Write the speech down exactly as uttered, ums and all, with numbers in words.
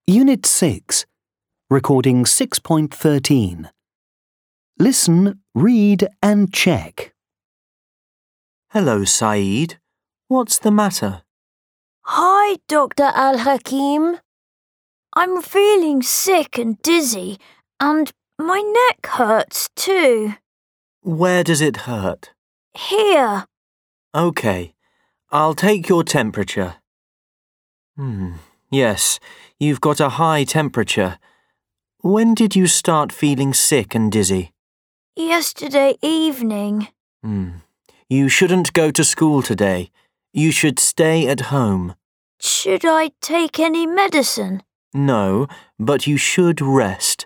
Unit six, Recording six point thirteen. Listen, read and check. Hello, Saeed. What's the matter? Hi, Doctor Al-Hakim. I'm feeling sick and dizzy, and my neck hurts too. Where does it hurt? Here. OK. I'll take your temperature. Hmm. Yes, you've got a high temperature. When did you start feeling sick and dizzy? Yesterday evening. Hmm. You shouldn't go to school today. You should stay at home. Should I take any medicine? No, but you should rest.